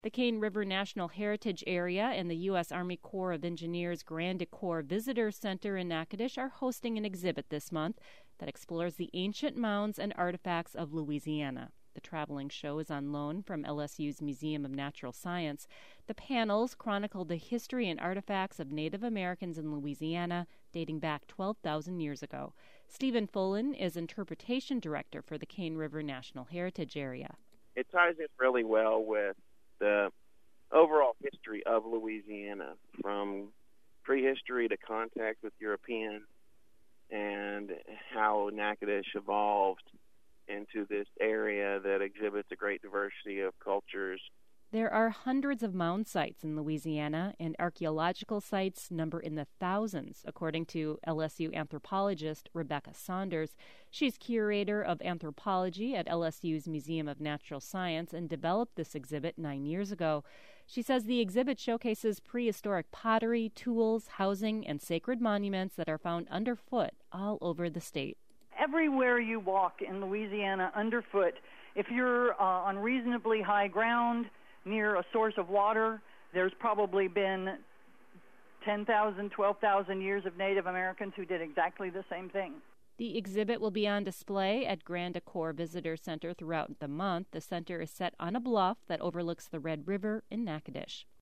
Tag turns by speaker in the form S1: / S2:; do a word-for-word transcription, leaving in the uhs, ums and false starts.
S1: The Cane River National Heritage Area and the U S. Army Corps of Engineers Grande Corps Visitor Center in Natchitoches are hosting an exhibit this month that explores the ancient mounds and artifacts of Louisiana. The traveling show is on loan from L S U's Museum of Natural Science. The panels chronicle the history and artifacts of Native Americans in Louisiana dating back twelve thousand years ago. Stephen Fullen is Interpretation Director for the Cane River National Heritage Area.
S2: It ties in really well with the overall history of Louisiana, from prehistory to contact with Europeans, and how Natchitoches evolved into this area that exhibits a great diversity of cultures.
S1: There are hundreds of mound sites in Louisiana, and archaeological sites number in the thousands, according to L S U anthropologist Rebecca Saunders. She's curator of anthropology at L S U's Museum of Natural Science and developed this exhibit nine years ago. She says the exhibit showcases prehistoric pottery, tools, housing, and sacred monuments that are found underfoot all over the state.
S3: Everywhere you walk in Louisiana underfoot, if you're uh, on reasonably high ground, near a source of water, there's probably been ten thousand, twelve thousand years of Native Americans who did exactly the same thing.
S1: The exhibit will be on display at Grande Corps Visitor Center throughout the month. The center is set on a bluff that overlooks the Red River in Natchitoches.